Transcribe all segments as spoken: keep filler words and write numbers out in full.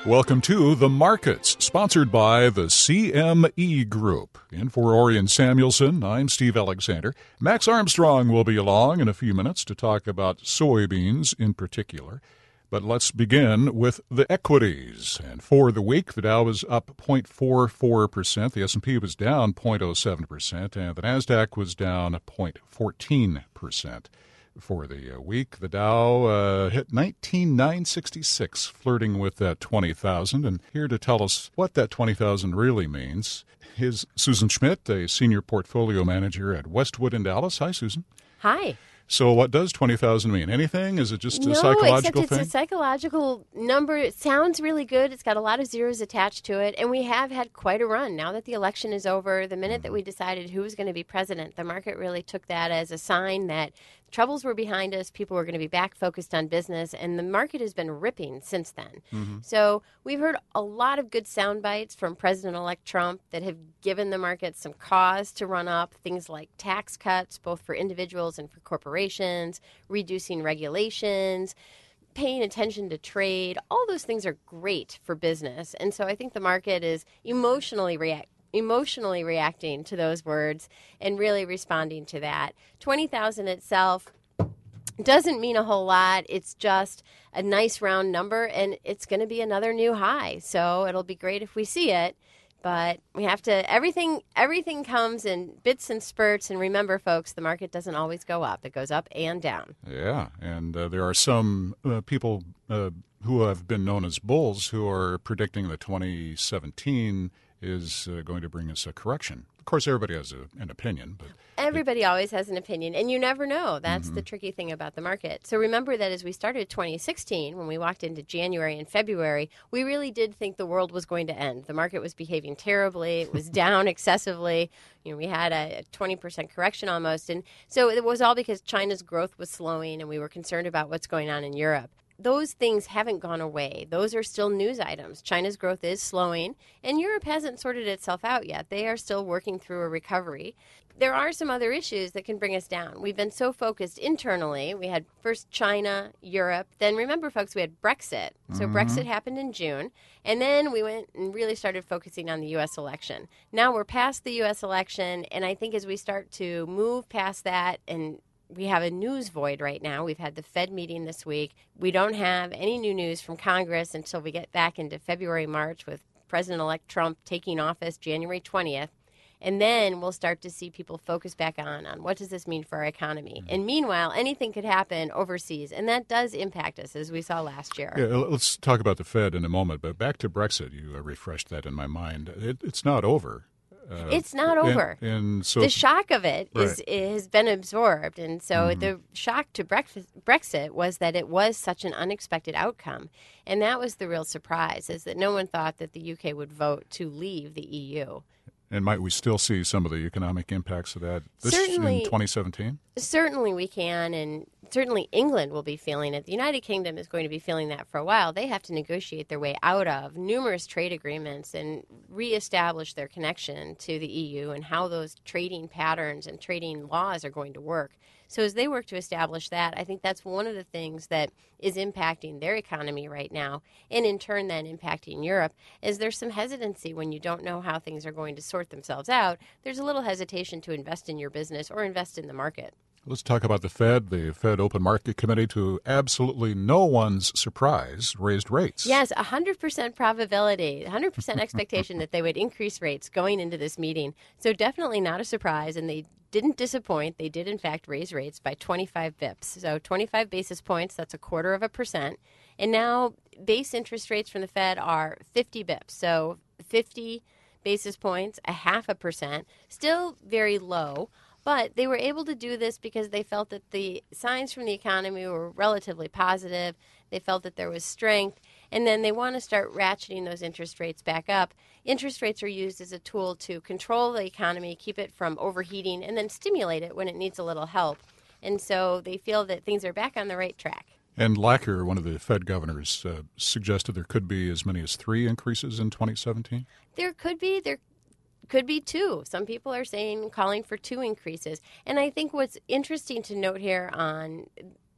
Welcome to The Markets, sponsored by the C M E Group. In for Orion Samuelson, I'm Steve Alexander. Max Armstrong will be along in a few minutes to talk about soybeans in particular. But let's begin with the equities. And for the week, the Dow was up zero point four four percent, the S and P was down zero point zero seven percent, and the NASDAQ was down zero point one four percent. For the week, the Dow uh, hit nineteen thousand nine hundred sixty-six, flirting with that twenty thousand. And here to tell us what that twenty thousand really means is Susan Schmidt, a senior portfolio manager at Westwood in Dallas. Hi, Susan. Hi. So what does twenty thousand mean? Anything? Is it just a no, psychological except it's thing? a psychological number. It sounds really good. It's got a lot of zeros attached to it. And we have had quite a run. Now that the election is over, the minute that we decided who was going to be president, the market really took that as a sign that troubles were behind us. People were going to be back focused on business. And the market has been ripping since then. Mm-hmm. So we've heard a lot of good sound bites from President-elect Trump that have given the market some cause to run up. Things like tax cuts, both for individuals and for corporations, reducing regulations, paying attention to trade. All those things are great for business. And so I think the market is emotionally react. emotionally reacting to those words and really responding to that. twenty thousand itself doesn't mean a whole lot. It's just a nice round number, and it's going to be another new high. So it'll be great if we see it. But we have to, everything everything comes in bits and spurts. And remember, folks, the market doesn't always go up. It goes up and down. Yeah, and uh, there are some uh, people uh, who have been known as bulls who are predicting that twenty seventeen is uh, going to bring us a correction. Of course, everybody has a, an opinion. But Everybody it, always has an opinion, and you never know. That's mm-hmm. the tricky thing about the market. So remember that as we started twenty sixteen, when we walked into January and February, we really did think the world was going to end. The market was behaving terribly. It was down excessively. You know, we had a twenty percent correction almost. And so it was all because China's growth was slowing, and we were concerned about what's going on in Europe. Those things haven't gone away. Those are still news items. China's growth is slowing, and Europe hasn't sorted itself out yet. They are still working through a recovery. There are some other issues that can bring us down. We've been so focused internally. We had first China, Europe. Then remember, folks, we had Brexit. So mm-hmm. Brexit happened in June. And then we went and really started focusing on the U S election. Now we're past the U S election, and I think as we start to move past that, and we have a news void right now. We've had the Fed meeting this week. We don't have any new news from Congress until we get back into February, March with President-elect Trump taking office January twentieth. And then we'll start to see people focus back on, on what does this mean for our economy. Mm-hmm. And meanwhile, anything could happen overseas, and that does impact us, as we saw last year. Yeah, let's talk about the Fed in a moment. But back to Brexit, you uh, refreshed that in my mind. It, it's not over. Uh, it's not over. And, and so the shock of it right. is it has been absorbed. And so mm-hmm. the shock to Brexit was that it was such an unexpected outcome. And that was the real surprise, is that no one thought that the U K would vote to leave the E U. And might we still see some of the economic impacts of that this certainly, in twenty seventeen? Certainly we can, and certainly England will be feeling it. The United Kingdom is going to be feeling that for a while. They have to negotiate their way out of numerous trade agreements and reestablish their connection to the E U and how those trading patterns and trading laws are going to work. So as they work to establish that, I think that's one of the things that is impacting their economy right now, and in turn then impacting Europe, is there's some hesitancy when you don't know how things are going to sort themselves out. There's a little hesitation to invest in your business or invest in the market. Let's talk about the Fed. The Fed Open Market Committee, to absolutely no one's surprise, raised rates. Yes, one hundred percent probability, one hundred percent expectation that they would increase rates going into this meeting. So definitely not a surprise, and they didn't disappoint. They did, in fact, raise rates by twenty-five bips. So twenty-five basis points, that's a quarter of a percent. And now base interest rates from the Fed are fifty bips. So fifty basis points, a half a percent, still very low. But they were able to do this because they felt that the signs from the economy were relatively positive. They felt that there was strength. And then they want to start ratcheting those interest rates back up. Interest rates are used as a tool to control the economy, keep it from overheating, and then stimulate it when it needs a little help. And so they feel that things are back on the right track. And Lacker, one of the Fed governors, uh, suggested there could be as many as three increases in twenty seventeen? There could be. There could be two. Some people are saying, calling for two increases. And I think what's interesting to note here on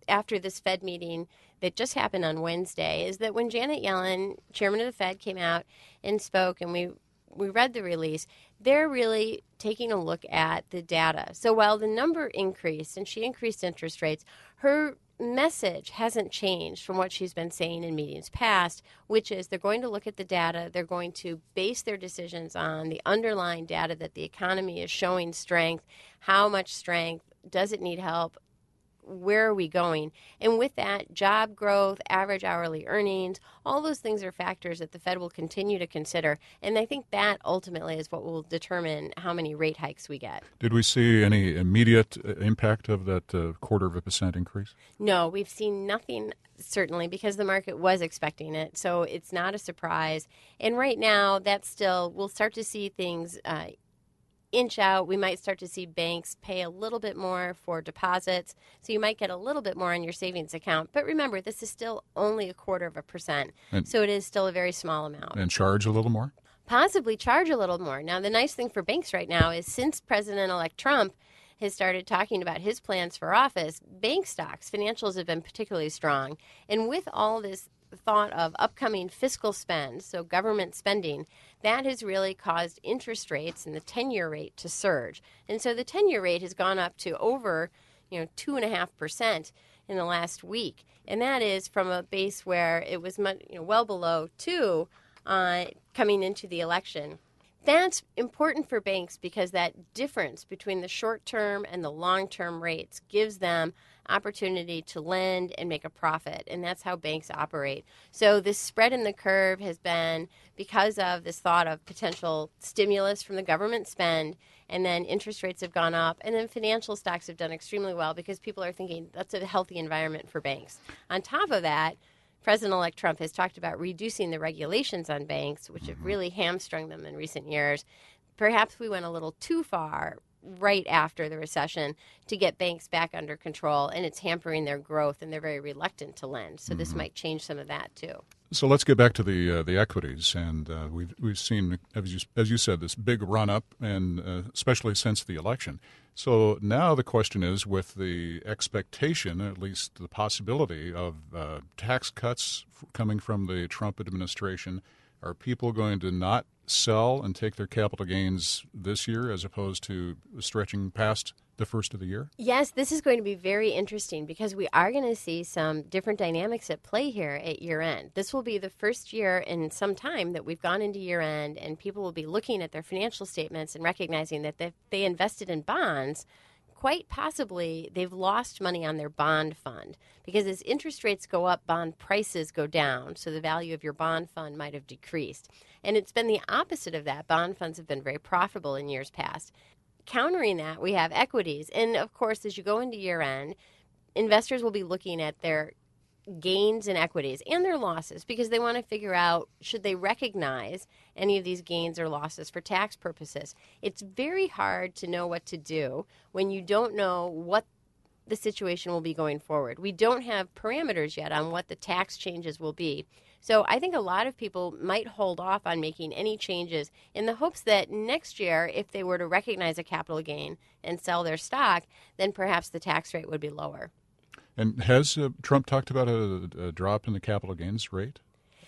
after this Fed meeting that just happened on Wednesday is that when Janet Yellen, chairman of the Fed, came out and spoke, and we we read the release, they're really taking a look at the data. So while the number increased and she increased interest rates, her message hasn't changed from what she's been saying in meetings past, which is they're going to look at the data, they're going to base their decisions on the underlying data that the economy is showing strength, how much strength, does it need help, where are we going? And with that, job growth, average hourly earnings, all those things are factors that the Fed will continue to consider. And I think that ultimately is what will determine how many rate hikes we get. Did we see any immediate impact of that uh, quarter of a percent increase? No, we've seen nothing, certainly, because the market was expecting it. So it's not a surprise. And right now, that's still, we'll start to see things uh, inch out. We might start to see banks pay a little bit more for deposits. So you might get a little bit more on your savings account. But remember, this is still only a quarter of a percent. And, so it is still a very small amount. And charge a little more? Possibly charge a little more. Now, the nice thing for banks right now is since President-elect Trump has started talking about his plans for office, bank stocks, financials have been particularly strong. And with all this thought of upcoming fiscal spend, so government spending, that has really caused interest rates and the ten-year rate to surge. And so the ten-year rate has gone up to over, you know, two point five percent in the last week. And that is from a base where it was much, you know, well below two uh, coming into the election. That's important for banks because that difference between the short-term and the long-term rates gives them opportunity to lend and make a profit, and that's how banks operate. So this spread in the curve has been because of this thought of potential stimulus from the government spend, and then interest rates have gone up, and then financial stocks have done extremely well because people are thinking that's a healthy environment for banks. On top of that, President-elect Trump has talked about reducing the regulations on banks, which have really hamstrung them in recent years. Perhaps we went a little too far right after the recession to get banks back under control, and it's hampering their growth, and they're very reluctant to lend. So mm-hmm. this might change some of that, too. So let's get back to the uh, the equities, and uh, we've we've seen, as you, as you said, this big run up, and uh, especially since the election. So now the question is, with the expectation, at least the possibility of uh, tax cuts f- coming from the Trump administration, are people going to not sell and take their capital gains this year as opposed to stretching past the first of the year? Yes, this is going to be very interesting because we are going to see some different dynamics at play here at year end. This will be the first year in some time that we've gone into year end, and people will be looking at their financial statements and recognizing that if they invested in bonds, quite possibly they've lost money on their bond fund, because as interest rates go up, bond prices go down, so the value of your bond fund might have decreased. And it's been the opposite of that. Bond funds have been very profitable in years past. Countering that, we have equities. And, of course, as you go into year-end, investors will be looking at their gains in equities and their losses because they want to figure out, should they recognize any of these gains or losses for tax purposes. It's very hard to know what to do when you don't know what the situation will be going forward. We don't have parameters yet on what the tax changes will be. So I think a lot of people might hold off on making any changes in the hopes that next year, if they were to recognize a capital gain and sell their stock, then perhaps the tax rate would be lower. And has uh, Trump talked about a, a drop in the capital gains rate?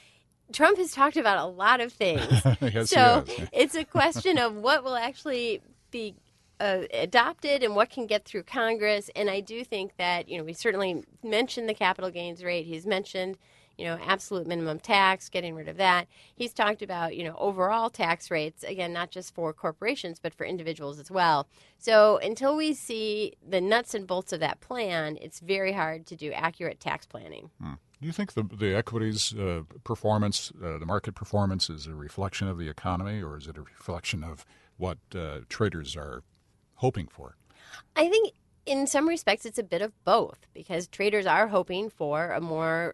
Trump has talked about a lot of things. Yes, so he has. It's a question of what will actually be Uh, adopted and what can get through Congress. And I do think that, you know, we certainly mentioned the capital gains rate. He's mentioned, you know, absolute minimum tax, getting rid of that. He's talked about, you know, overall tax rates, again, not just for corporations, but for individuals as well. So until we see the nuts and bolts of that plan, it's very hard to do accurate tax planning. Hmm. Do you think the, the equities uh, performance, uh, the market performance, is a reflection of the economy, or is it a reflection of what uh, traders are hoping for? I think in some respects it's a bit of both, because traders are hoping for a more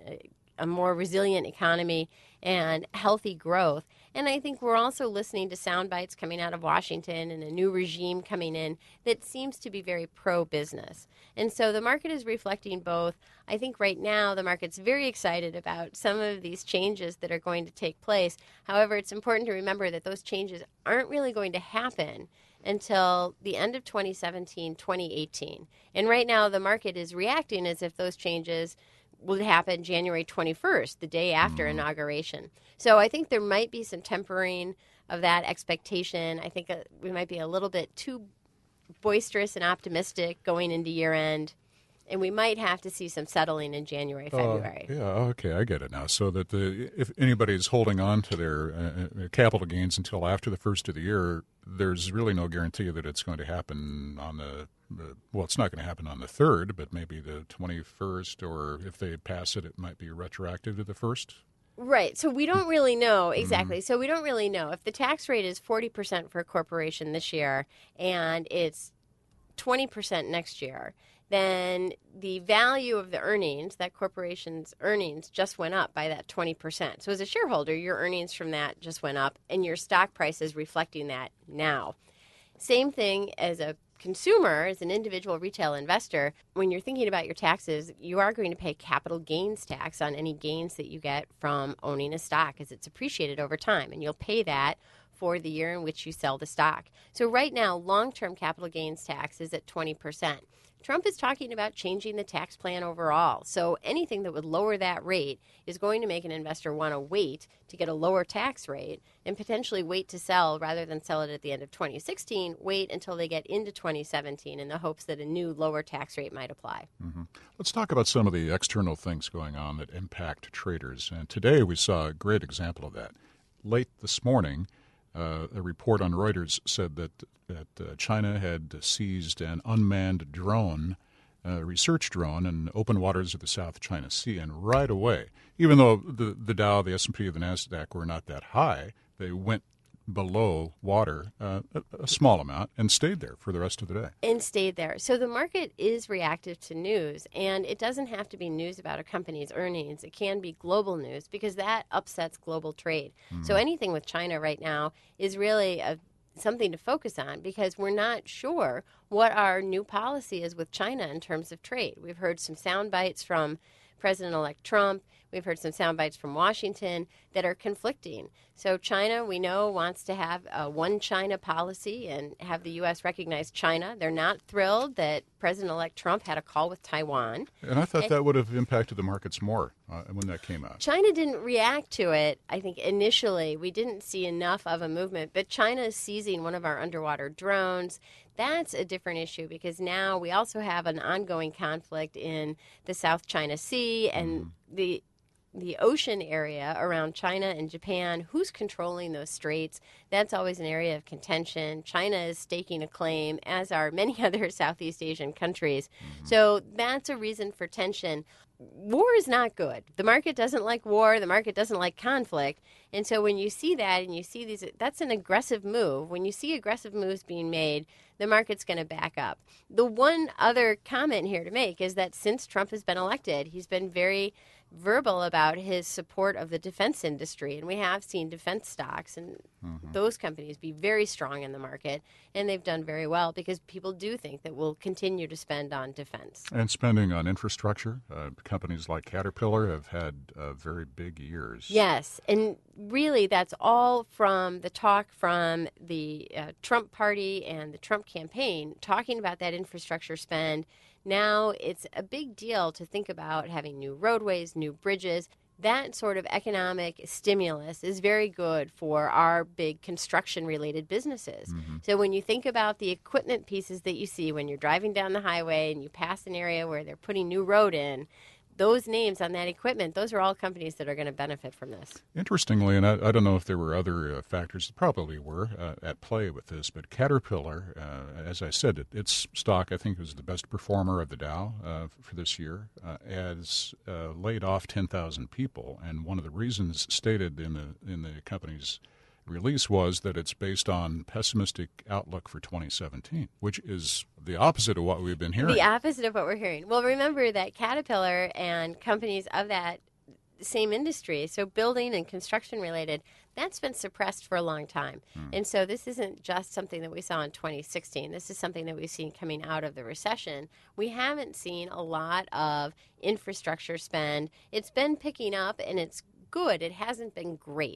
a more resilient economy and healthy growth. And I think we're also listening to sound bites coming out of Washington and a new regime coming in that seems to be very pro-business. And so the market is reflecting both. I think right now the market's very excited about some of these changes that are going to take place. However, it's important to remember that those changes aren't really going to happen until the end of twenty seventeen, twenty eighteen. And right now the market is reacting as if those changes would happen January twenty-first, the day after mm. inauguration. So I think there might be some tempering of that expectation. I think uh, we might be a little bit too boisterous and optimistic going into year end. And we might have to see some settling in January, February. Uh, yeah, okay, I get it now. So that the if anybody's holding on to their uh, capital gains until after the first of the year, there's really no guarantee that it's going to happen on the, the well, it's not going to happen on the third, but maybe the twenty-first, or if they pass it, it might be retroactive to the first. Right. So we don't really know exactly. Mm-hmm. So we don't really know if the tax rate is forty percent for a corporation this year and it's twenty percent next year. Then the value of the earnings, that corporation's earnings, just went up by that twenty percent. So as a shareholder, your earnings from that just went up, and your stock price is reflecting that now. Same thing as a consumer, as an individual retail investor, when you're thinking about your taxes, you are going to pay capital gains tax on any gains that you get from owning a stock as it's appreciated over time, and you'll pay that for the year in which you sell the stock. So right now, long-term capital gains tax is at twenty percent. Trump is talking about changing the tax plan overall. So anything that would lower that rate is going to make an investor want to wait to get a lower tax rate and potentially wait to sell rather than sell it at the end of twenty sixteen, wait until they get into twenty seventeen in the hopes that a new lower tax rate might apply. Mm-hmm. Let's talk about some of the external things going on that impact traders. And today we saw a great example of that. Late this morning, Uh, a report on Reuters said that that uh, China had seized an unmanned drone, uh, research drone, in open waters of the South China Sea. And right away, even though the, the Dow, the S and P, the NASDAQ were not that high, they went below water uh, a, a small amount and stayed there for the rest of the day. And stayed there. So the market is reactive to news, and it doesn't have to be news about a company's earnings. It can be global news because that upsets global trade. Mm. So anything with China right now is really a, something to focus on because we're not sure what our new policy is with China in terms of trade. We've heard some sound bites from President-elect Trump. We've heard some sound bites from Washington that are conflicting. So China, we know, wants to have a one China policy and have the U S recognize China. They're not thrilled that President-elect Trump had a call with Taiwan. And I thought and, that would have impacted the markets more uh, when that came out. China didn't react to it. I think initially we didn't see enough of a movement. But China is seizing one of our underwater drones. That's a different issue because now we also have an ongoing conflict in the South China Sea and mm. the the ocean area around China and Japan. Who's controlling those straits? That's always an area of contention. China is staking a claim, as are many other Southeast Asian countries. Mm-hmm. So that's a reason for tension. War is not good. The market doesn't like war. The market doesn't like conflict. And so when you see that and you see these, that's an aggressive move. When you see aggressive moves being made, the market's going to back up. The one other comment here to make is that since Trump has been elected, he's been very verbal about his support of the defense industry. And we have seen defense stocks and mm-hmm. those companies be very strong in the market. And they've done very well because people do think that we'll continue to spend on defense. And spending on infrastructure. Uh, companies like Caterpillar have had uh, very big years. Yes. And really, that's all from the talk from the uh, Trump party and the Trump campaign talking about that infrastructure spend. Now it's a big deal to think about having new roadways, new bridges. That sort of economic stimulus is very good for our big construction-related businesses. Mm-hmm. So when you think about the equipment pieces that you see when you're driving down the highway and you pass an area where they're putting new road in, those names on that equipment, those are all companies that are going to benefit from this. Interestingly, and I, I don't know if there were other uh, factors, probably were, uh, at play with this, but Caterpillar, uh, as I said, it, its stock, I think, was the best performer of the Dow uh, for this year, uh, has uh, laid off ten thousand people. And one of the reasons stated in the in the company's release was that it's based on pessimistic outlook for twenty seventeen, which is the opposite of what we've been hearing. The opposite of what we're hearing. Well, remember that Caterpillar and companies of that same industry, so building and construction related, that's been suppressed for a long time. Hmm. And so this isn't just something that we saw in twenty sixteen. This is something that we've seen coming out of the recession. We haven't seen a lot of infrastructure spend. It's been picking up, and it's good. It hasn't been great.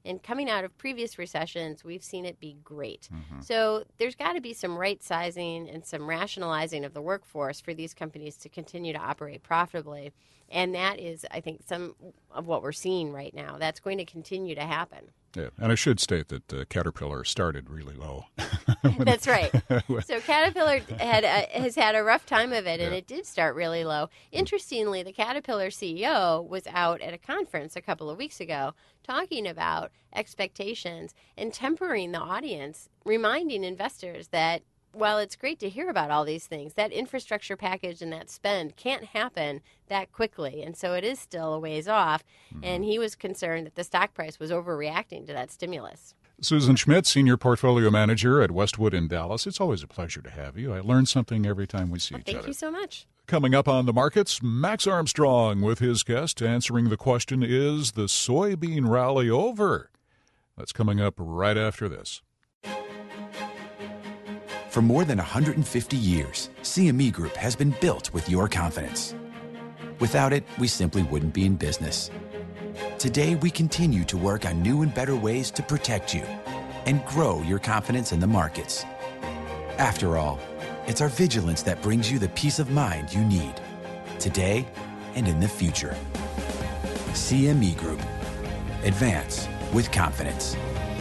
And coming out of previous recessions, we've seen it be great. Mm-hmm. So there's got to be some right sizing and some rationalizing of the workforce for these companies to continue to operate profitably. And that is, I think, some of what we're seeing right now. That's going to continue to happen. Yeah, and I should state that uh, Caterpillar started really low. That's right. So Caterpillar had a, has had a rough time of it, and Yeah. it did start really low. Interestingly, the Caterpillar C E O was out at a conference a couple of weeks ago talking about expectations and tempering the audience, reminding investors that while it's great to hear about all these things, that infrastructure package and that spend can't happen that quickly. And so it is still a ways off. Mm-hmm. And he was concerned that the stock price was overreacting to that stimulus. Susan Schmidt, Senior Portfolio Manager at Westwood in Dallas. It's always a pleasure to have you. I learn something every time we see well, each thank other. Thank you so much. Coming up on the markets, Max Armstrong with his guest answering the question, is the soybean rally over? That's coming up right after this. For more than one hundred fifty years, C M E Group has been built with your confidence. Without it, we simply wouldn't be in business. Today, we continue to work on new and better ways to protect you and grow your confidence in the markets. After all, it's our vigilance that brings you the peace of mind you need, today and in the future. C M E Group. Advance with confidence.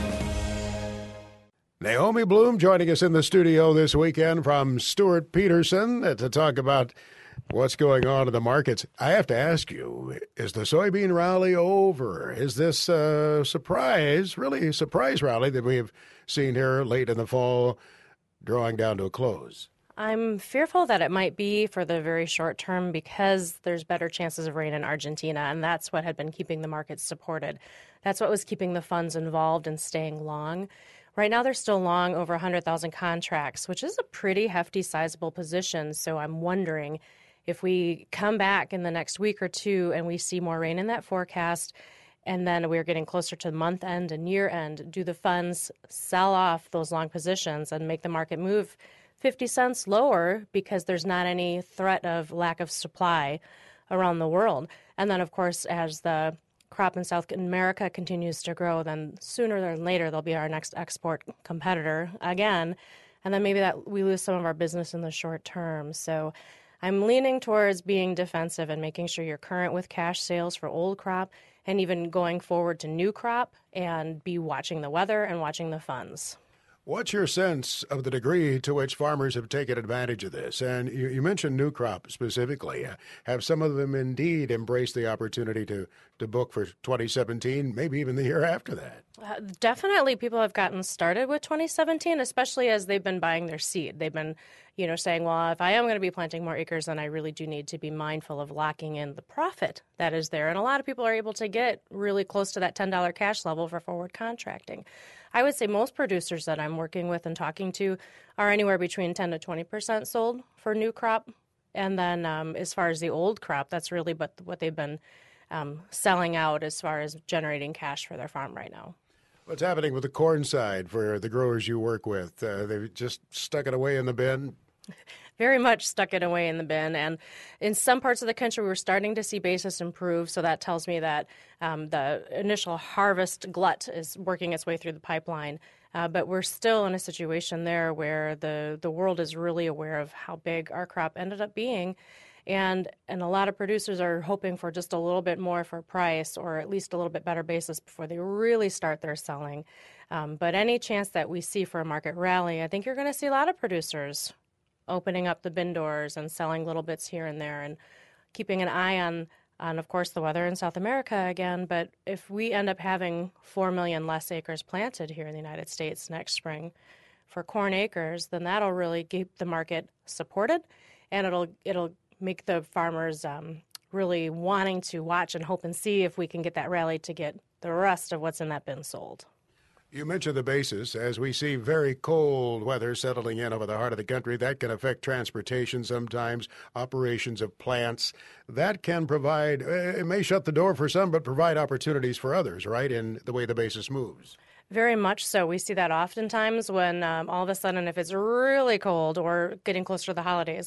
Naomi Bloom joining us in the studio this weekend from Stuart Peterson to talk about what's going on in the markets. I have to ask you, is the soybean rally over? Is this a surprise, really a surprise rally that we have seen here late in the fall drawing down to a close? I'm fearful that it might be for the very short term because there's better chances of rain in Argentina, and that's what had been keeping the markets supported. That's what was keeping the funds involved and staying long. Right now, they're still long over one hundred thousand contracts, which is a pretty hefty, sizable position. So I'm wondering if we come back in the next week or two and we see more rain in that forecast, and then we're getting closer to month end and year end, do the funds sell off those long positions and make the market move fifty cents lower because there's not any threat of lack of supply around the world? And then, of course, as the crop in South America continues to grow, then sooner than later they'll be our next export competitor again, and then maybe that we lose some of our business in the short term. So I'm leaning towards being defensive and making sure you're current with cash sales for old crop and even going forward to new crop, and be watching the weather and watching the funds. What's your sense of the degree to which farmers have taken advantage of this? And you, you mentioned new crop specifically. Have some of them indeed embraced the opportunity to, to book for twenty seventeen, maybe even the year after that? Uh, definitely people have gotten started with twenty seventeen, especially as they've been buying their seed. They've been, you know, saying, well, if I am going to be planting more acres, then I really do need to be mindful of locking in the profit that is there. And a lot of people are able to get really close to that ten dollars cash level for forward contracting. I would say most producers that I'm working with and talking to are anywhere between ten to twenty percent sold for new crop. And then um, as far as the old crop, that's really what, what they've been um, selling out as far as generating cash for their farm right now. What's happening with the corn side for the growers you work with? Uh, they've just stuck it away in the bin? Very much stuck it away in the bin. And in some parts of the country, we're starting to see basis improve. So that tells me that um, the initial harvest glut is working its way through the pipeline. Uh, but we're still in a situation there where the, the world is really aware of how big our crop ended up being. And and a lot of producers are hoping for just a little bit more for price, or at least a little bit better basis before they really start their selling. Um, but any chance that we see for a market rally, I think you're going to see a lot of producers opening up the bin doors and selling little bits here and there and keeping an eye on, on, of course, the weather in South America again. But if we end up having four million less acres planted here in the United States next spring for corn acres, then that'll really keep the market supported, and it'll it'll make the farmers um, really wanting to watch and hope and see if we can get that rally to get the rest of what's in that bin sold. You mentioned the basis. As we see very cold weather settling in over the heart of the country, that can affect transportation sometimes, operations of plants. That can provide, it may shut the door for some, but provide opportunities for others, right, in the way the basis moves. Very much so. We see that oftentimes when um, all of a sudden, if it's really cold or getting closer to the holidays,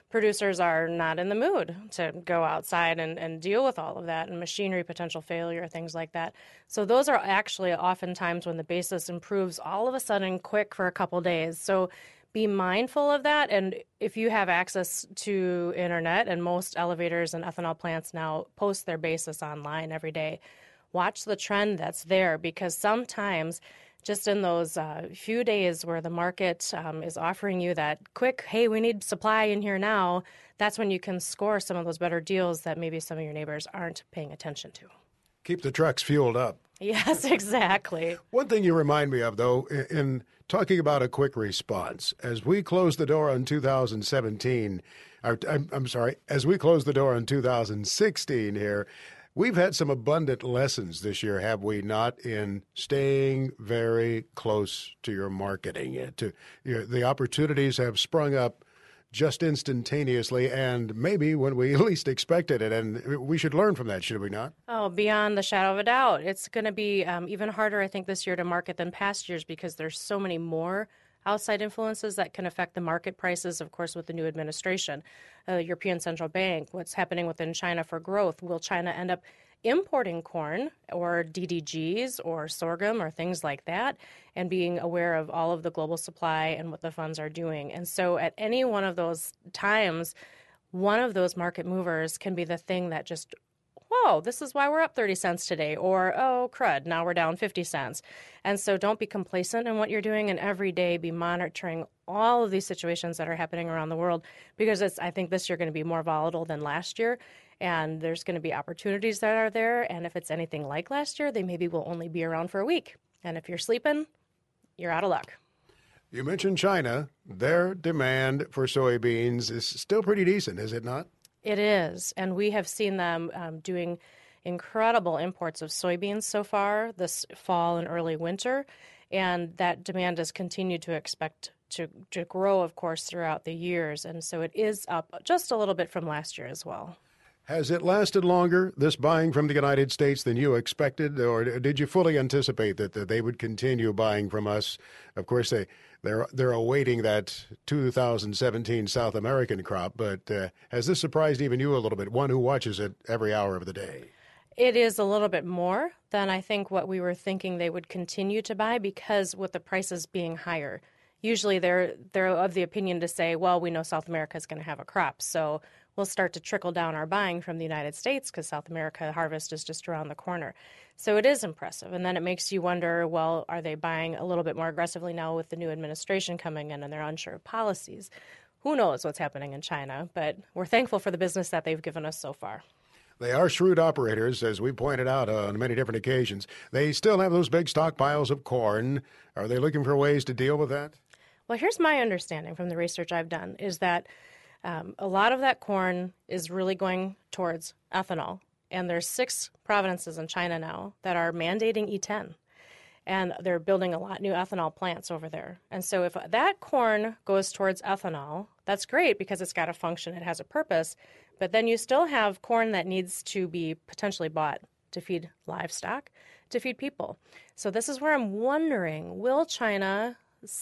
producers are not in the mood to go outside and, and deal with all of that and machinery potential failure, things like that. So those are actually oftentimes when the basis improves all of a sudden quick for a couple days. So be mindful of that. And if you have access to internet, and most elevators and ethanol plants now post their basis online every day, watch the trend that's there, because sometimes just in those uh, few days where the market um, is offering you that quick, hey, we need supply in here now, that's when you can score some of those better deals that maybe some of your neighbors aren't paying attention to. Keep the trucks fueled up. Yes, exactly. One thing you remind me of, though, in talking about a quick response, as we close the door on two thousand seventeen, or, I'm, I'm sorry, as we close the door on two thousand sixteen here, we've had some abundant lessons this year, have we not, in staying very close to your marketing. To you know, the opportunities have sprung up just instantaneously, and maybe when we least expected it, and we should learn from that, should we not? Oh, beyond the shadow of a doubt. It's going to be um, even harder, I think, this year to market than past years, because there's so many more outside influences that can affect the market prices, of course, with the new administration. Uh, European Central Bank, what's happening within China for growth. Will China end up importing corn or D D Gs or sorghum or things like that, and being aware of all of the global supply and what the funds are doing? And so at any one of those times, one of those market movers can be the thing that just, whoa, this is why we're up thirty cents today, or, oh, crud, now we're down fifty cents. And so don't be complacent in what you're doing, and every day be monitoring all of these situations that are happening around the world, because it's, I think this year going to be more volatile than last year, and there's going to be opportunities that are there. And if it's anything like last year, they maybe will only be around for a week. And if you're sleeping, you're out of luck. You mentioned China. Their demand for soybeans is still pretty decent, is it not? It is, and we have seen them um, doing incredible imports of soybeans so far this fall and early winter, and that demand has continued to expect to, to grow, of course, throughout the years, and so it is up just a little bit from last year as well. Has it lasted longer, this buying from the United States, than you expected, or did you fully anticipate that, that they would continue buying from us? Of course, they, they're, they're awaiting that two thousand seventeen South American crop, but uh, has this surprised even you a little bit, one who watches it every hour of the day? It is a little bit more than I think what we were thinking they would continue to buy, because with the prices being higher, usually they're, they're of the opinion to say, well, we know South America is going to have a crop, so we'll start to trickle down our buying from the United States because South America harvest is just around the corner. So it is impressive. And then it makes you wonder, well, are they buying a little bit more aggressively now with the new administration coming in and they're unsure of policies? Who knows what's happening in China, but we're thankful for the business that they've given us so far. They are shrewd operators, as we pointed out on many different occasions. They still have those big stockpiles of corn. Are they looking for ways to deal with that? Well, here's my understanding from the research I've done, is that Um, a lot of that corn is really going towards ethanol. And there's six provinces in China now that are mandating E ten. And they're building a lot new ethanol plants over there. And so if that corn goes towards ethanol, that's great because it's got a function, it has a purpose. But then you still have corn that needs to be potentially bought to feed livestock, to feed people. So this is where I'm wondering, will China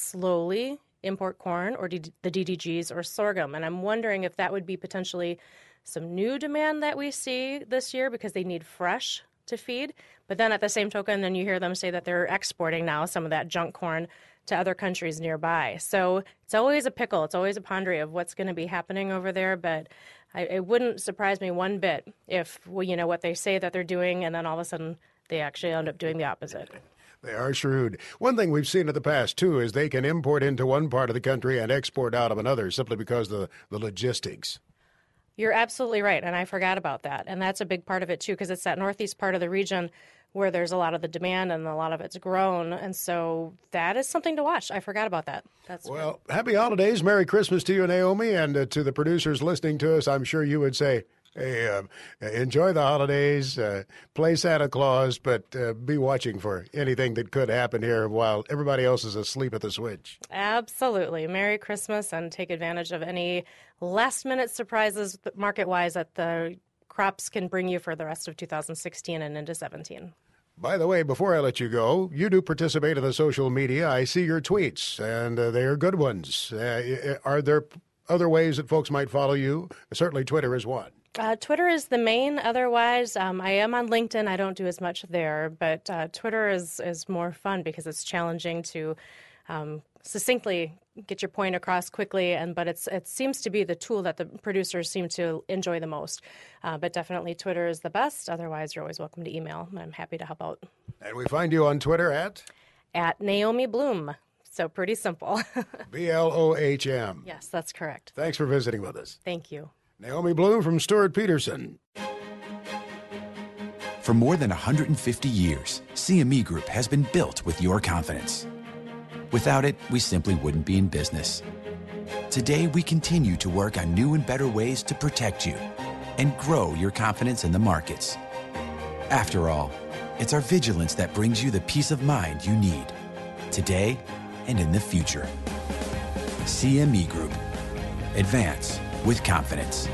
slowly import corn or D- the D D Gs or sorghum? And I'm wondering if that would be potentially some new demand that we see this year because they need fresh to feed. But then at the same token, then you hear them say that they're exporting now some of that junk corn to other countries nearby. So it's always a pickle. It's always a quandary of what's going to be happening over there. But I, it wouldn't surprise me one bit if, well, you know, what they say that they're doing, and then all of a sudden they actually end up doing the opposite. They are shrewd. One thing we've seen in the past, too, is they can import into one part of the country and export out of another simply because of the, the logistics. You're absolutely right, and I forgot about that. And that's a big part of it, too, because it's that northeast part of the region where there's a lot of the demand and a lot of it's grown. And so that is something to watch. I forgot about that. That's Well, great. Happy holidays. Merry Christmas to you, Naomi, and uh, to the producers listening to us. I'm sure you would say, hey, uh, enjoy the holidays, uh, play Santa Claus, but uh, be watching for anything that could happen here while everybody else is asleep at the switch. Absolutely. Merry Christmas, and take advantage of any last-minute surprises market-wise that the crops can bring you for the rest of two thousand sixteen and into seventeen. By the way, before I let you go, you do participate in the social media. I see your tweets, and uh, they are good ones. Uh, are there other ways that folks might follow you? Certainly Twitter is one. Uh, Twitter is the main. Otherwise, um, I am on LinkedIn. I don't do as much there, but uh, Twitter is, is more fun because it's challenging to um, succinctly get your point across quickly, and but it's it seems to be the tool that the producers seem to enjoy the most. Uh, but definitely Twitter is the best. Otherwise, you're always welcome to email. I'm happy to help out. And we find you on Twitter at? At Naomi Blohm. So pretty simple. B L O H M. Yes, that's correct. Thanks for visiting with us. Thank you. Naomi Blohm from Stewart Peterson. For more than one hundred fifty years, C M E Group has been built with your confidence. Without it, we simply wouldn't be in business. Today, we continue to work on new and better ways to protect you and grow your confidence in the markets. After all, it's our vigilance that brings you the peace of mind you need today and in the future. C M E Group. Advance with confidence.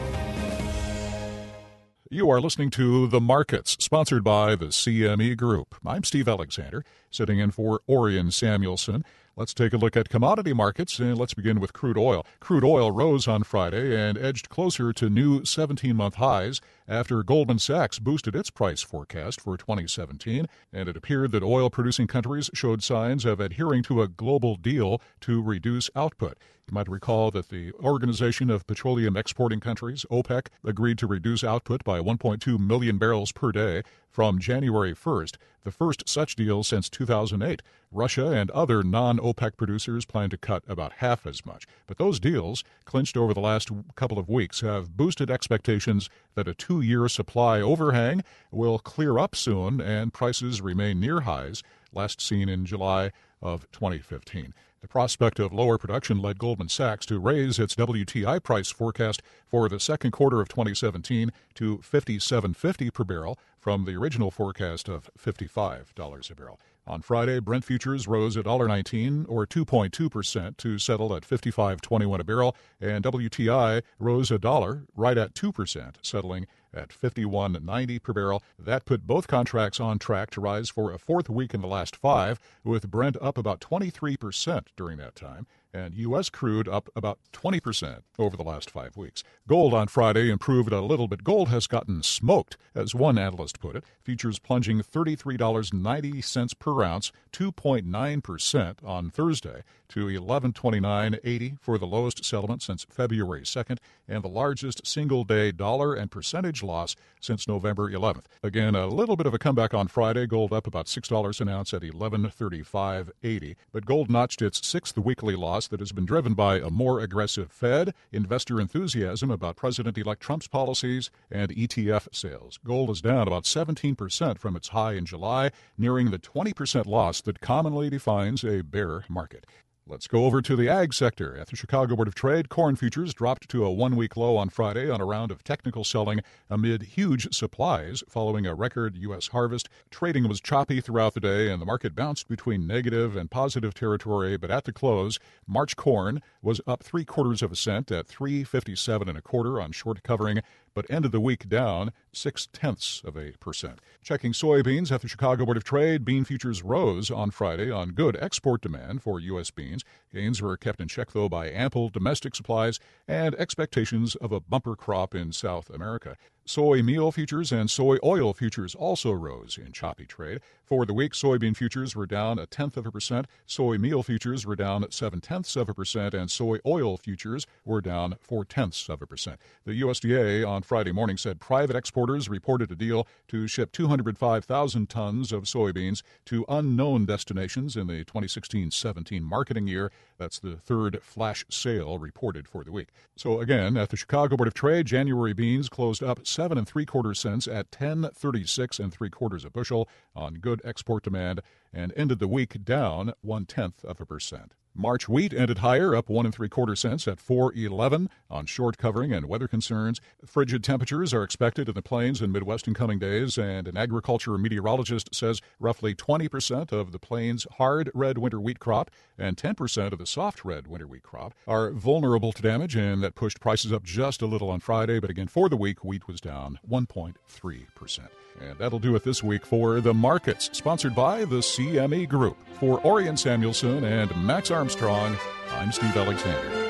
You are listening to The Markets, sponsored by the C M E Group. I'm Steve Alexander, sitting in for Orion Samuelson. Let's take a look at commodity markets, and let's begin with crude oil. Crude oil rose on Friday and edged closer to new seventeen-month highs after Goldman Sachs boosted its price forecast for twenty seventeen, and it appeared that oil-producing countries showed signs of adhering to a global deal to reduce output. You might recall that the Organization of Petroleum Exporting Countries, OPEC, agreed to reduce output by one point two million barrels per day from January first, the first such deal since two thousand eight. Russia and other non-OPEC producers plan to cut about half as much. But those deals, clinched over the last couple of weeks, have boosted expectations that a two-year supply overhang will clear up soon and prices remain near highs last seen in July of twenty fifteen. The prospect of lower production led Goldman Sachs to raise its W T I price forecast for the second quarter of twenty seventeen to fifty-seven fifty per barrel from the original forecast of fifty-five dollars a barrel. On Friday, Brent futures rose at one dollar nineteen, or two point two percent, to settle at fifty-five twenty-one a barrel, and W T I rose a dollar, right at two percent, settling at fifty-one ninety per barrel. That put both contracts on track to rise for a fourth week in the last five, with Brent up about twenty-three percent during that time, and U S crude up about twenty percent over the last five weeks. Gold on Friday improved a little, but gold has gotten smoked, as one analyst put it. Futures plunging thirty-three dollars and ninety cents per ounce, two point nine percent on Thursday, to eleven twenty-nine eighty for the lowest settlement since February second, and the largest single-day dollar and percentage loss since November eleventh. Again, a little bit of a comeback on Friday. Gold up about six dollars an ounce at eleven thirty-five eighty, but gold notched its sixth weekly loss that has been driven by a more aggressive Fed, investor enthusiasm about President-elect Trump's policies, and E T F sales. Gold is down about seventeen percent from its high in July, nearing the twenty percent loss that commonly defines a bear market. Let's go over to the ag sector. At the Chicago Board of Trade, corn futures dropped to a one-week low on Friday on a round of technical selling amid huge supplies following a record U S harvest. Trading was choppy throughout the day, and the market bounced between negative and positive territory, but at the close, March corn was up three-quarters of a cent at three fifty-seven and a quarter on short covering, but ended the week down six-tenths of a percent. Checking soybeans at the Chicago Board of Trade, bean futures rose on Friday on good export demand for U S beans. Gains were kept in check, though, by ample domestic supplies and expectations of a bumper crop in South America. Soy meal futures and soy oil futures also rose in choppy trade. For the week, soybean futures were down a tenth of a percent, soy meal futures were down seven-tenths of a percent, and soy oil futures were down four-tenths of a percent. The U S D A on Friday morning said private exporters reported a deal to ship two hundred five thousand tons of soybeans to unknown destinations in the twenty sixteen seventeen marketing year. That's the third flash sale reported for the week. So again, at the Chicago Board of Trade, January beans closed up seven and three quarter cents at ten thirty-six and three quarters a bushel on good export demand, and ended the week down one tenth of a percent. March wheat ended higher, up one and three quarter cents at four eleven on short covering and weather concerns. Frigid temperatures are expected in the plains and Midwest in coming days, and an agriculture meteorologist says roughly twenty percent of the plains' hard red winter wheat crop and ten percent of the soft red winter wheat crop are vulnerable to damage, and that pushed prices up just a little on Friday. But again, for the week, wheat was down one point three percent. And that'll do it this week for The Markets, sponsored by the C M E Group. For Orion Samuelson and Max Armstrong, I'm Steve Alexander.